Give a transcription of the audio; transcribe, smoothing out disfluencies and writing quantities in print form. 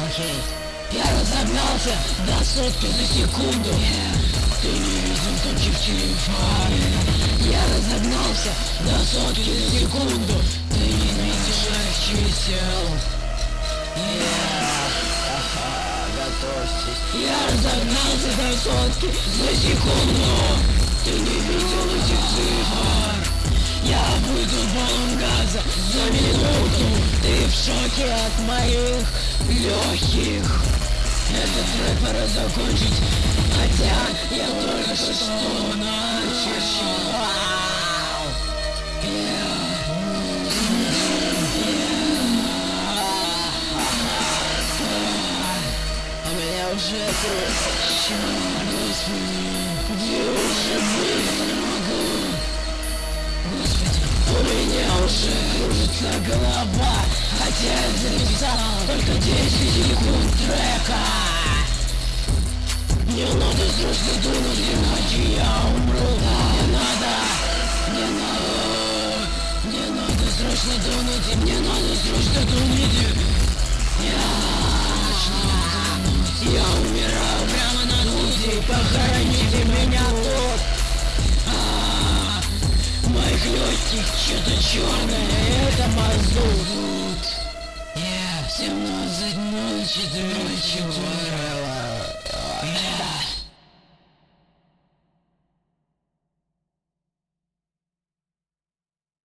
Окей. Я разогнался до сотки за секунду. Ты не видел точки в телефоне. Я разогнался до сотки за секунду. Ты не видишь чисел. Готовьтесь. Я разогнался до сотки за секунду. Ты не видел этих цифр. Я выйду баллон газа за минуту. Ты в шоке от моих легких. Этот трек пора закончить, хотя я только что начал. У меня уже черт, господи, где уже быть не могу. Господи, у меня уже кружится голова, хотя я записал только 10 секунд трека. Мне надо срочно думать, иначе я умру. Мне надо срочно думать, мне надо срочно думать. Я умираю прямо на тут, похороните меня тут. Моих легких что-то черное, это мазут. 17:04.